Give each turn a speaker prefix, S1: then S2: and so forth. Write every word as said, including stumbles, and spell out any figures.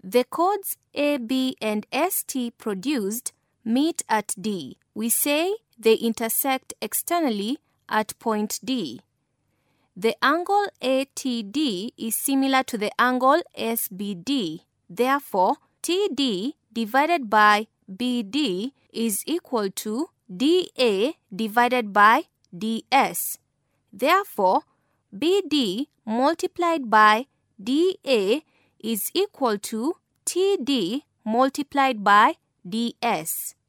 S1: The chords A, B, and S T produced meet at D. We say they intersect externally at point D. The angle A T D is similar to the angle S B D. Therefore, T D divided by B D is equal to D A divided by D S. Therefore, B D multiplied by D A is equal to T D multiplied by D S.